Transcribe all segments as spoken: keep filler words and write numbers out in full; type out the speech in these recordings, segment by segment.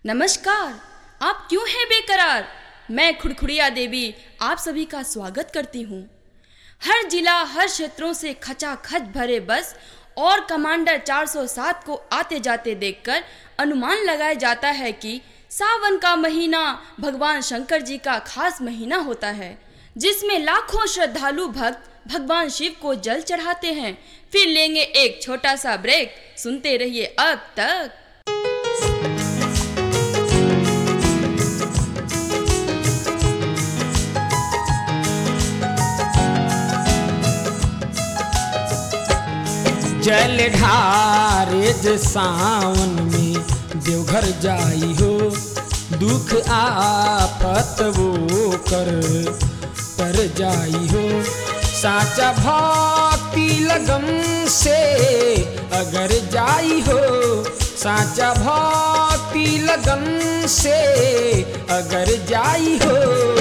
नमस्कार। आप क्यों हैं बेकरार? मैं खुड़खुड़िया देवी आप सभी का स्वागत करती हूँ। हर जिला हर क्षेत्रों से खचाखच भरे बस और कमांडर चार सौ सात को आते जाते देखकर अनुमान लगाया जाता है कि सावन का महीना भगवान शंकर जी का खास महीना होता है, जिसमें लाखों श्रद्धालु भक्त भगवान शिव को जल चढ़ाते हैं। फिर लेंगे एक छोटा सा ब्रेक, सुनते रहिए अब तक। जल ढारे जे सावन में देवघर जाई हो, दुख आफत वो कर तर जाई हो। साचा भक्ति लगन से अगर जाई हो, साचा भक्ति लगन से अगर जाई हो।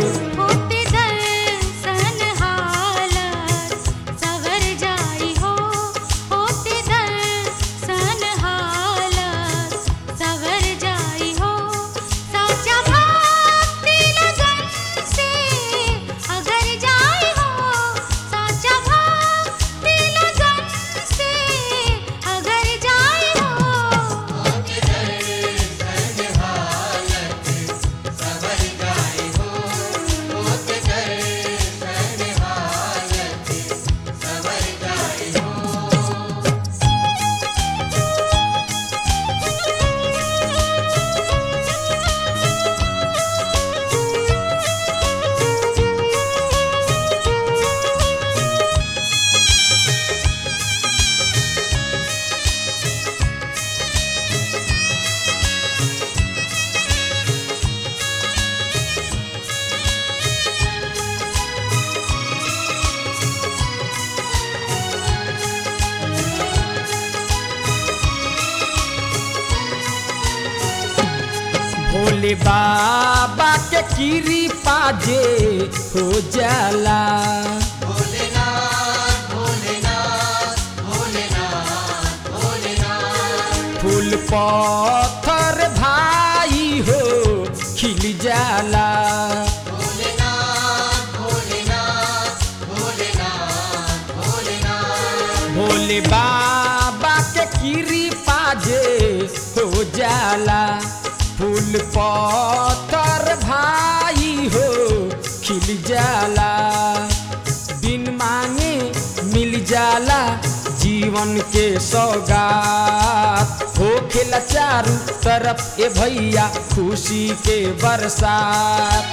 भोले बाबा के कृपा जे हो जाला, भोलेनाथ भोलेनाथ भोलेनाथ भोलेनाथ। फूल पत्थर भाई हो खिल जाला। भोलेनाथ भोलेनाथ भोलेनाथ भोलेनाथ। भोले बाबा के कृपा जे हो जाला, फूल पत्थर भाई हो खिल जाला। बिन मांगे मिल जाला जीवन के सौगात, हो खेला चारू तरफ ए भैया खुशी के बरसात।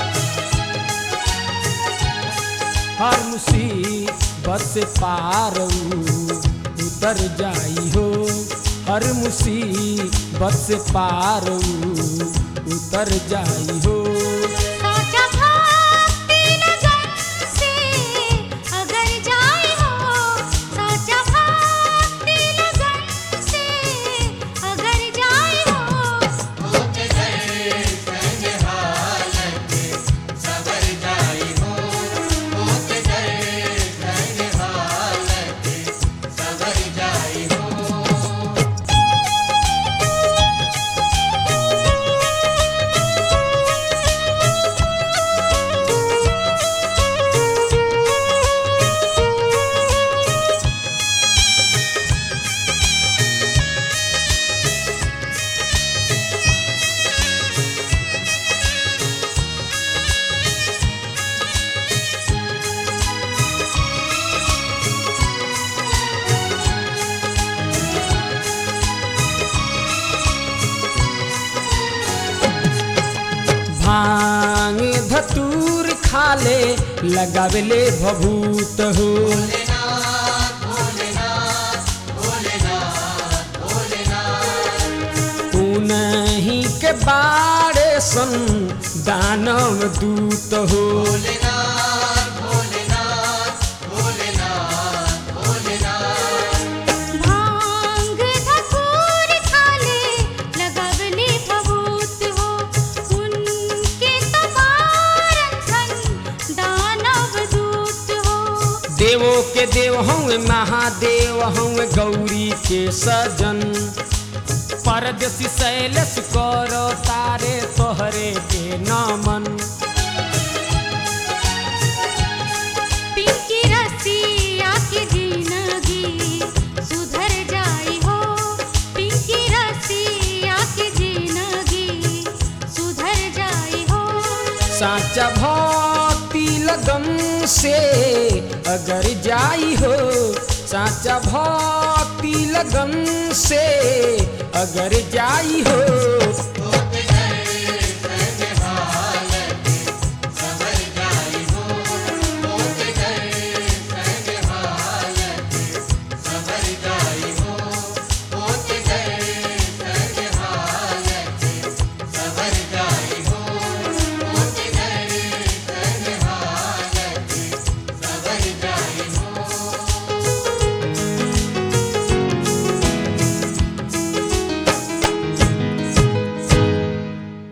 हर मुसीबत से पार उतर जाई हो, हर मुसीबत से पार उतर जाई हो। साचा भक्ति लगन से अगर जाई हो, साचा भक्ति लगन से अगर जाई हो। होते गए संग हालत सबर जाई हो, होते गए संग हालत सबर जाई हो। भांग धतूर खाले लगावेले भभूत हो, भोलेनाथ भोलेनाथ भोलेनाथ भोलेनाथ। उन्हीं के बाड़े सन दानव दूत हो। भोलेनाथ भोलेनाथ भोलेनाथ भोलेनाथ। भांग धतूर खाले लगावले भभूत हो, उनके तबारन सन दानव दूत हो। देवों के देव हूँ महादेव हूँ गौरी के सजन, परदेसी शैलेश करो तारे तोहरे के नमन। पिंकी रसिया की जिंदगी सुधर जाई हो, पिंकी रसिया की जिंदगी सुधर जाई हो। साचा भक्ति लगन से अगर जाई हो, साचा भक्ति लगन से अगर जाई हो।